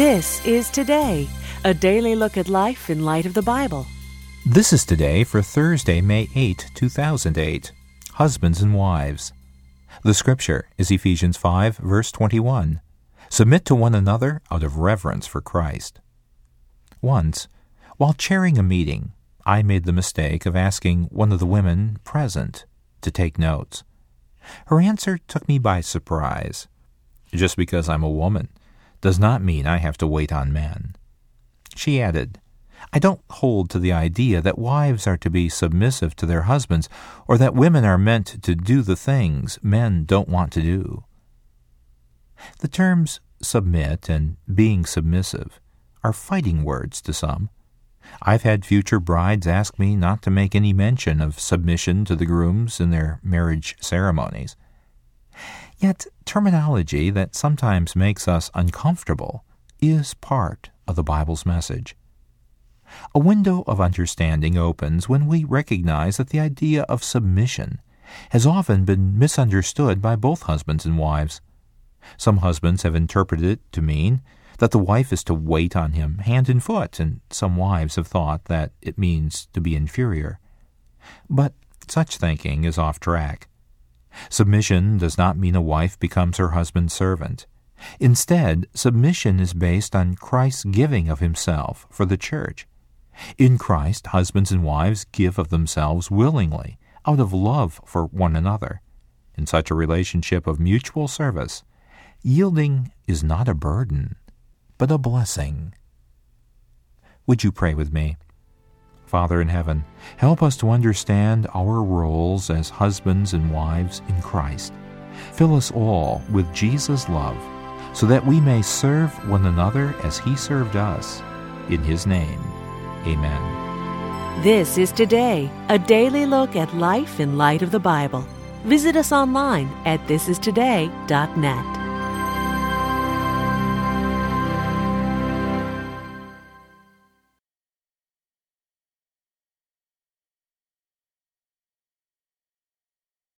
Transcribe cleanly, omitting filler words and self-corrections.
This is Today, a daily look at life in light of the Bible. This is Today for Thursday, May 8, 2008. Husbands and Wives. The scripture is Ephesians 5, verse 21. Submit to one another out of reverence for Christ. Once, while chairing a meeting, I made the mistake of asking one of the women present to take notes. Her answer took me by surprise. Just because I'm a woman does not mean I have to wait on men. She added, I don't hold to the idea that wives are to be submissive to their husbands or that women are meant to do the things men don't want to do. The terms submit and being submissive are fighting words to some. I've had future brides ask me not to make any mention of submission to the grooms in their marriage ceremonies. Yet, terminology that sometimes makes us uncomfortable is part of the Bible's message. A window of understanding opens when we recognize that the idea of submission has often been misunderstood by both husbands and wives. Some husbands have interpreted it to mean that the wife is to wait on him hand and foot, and some wives have thought that it means to be inferior. But such thinking is off track. Submission does not mean a wife becomes her husband's servant. Instead, submission is based on Christ's giving of himself for the church. In Christ, husbands and wives give of themselves willingly, out of love for one another. In such a relationship of mutual service, yielding is not a burden, but a blessing. Would you pray with me? Father in heaven, help us to understand our roles as husbands and wives in Christ. Fill us all with Jesus' love, so that we may serve one another as He served us. In His name, amen. This is Today, a daily look at life in light of the Bible. Visit us online at thisistoday.net.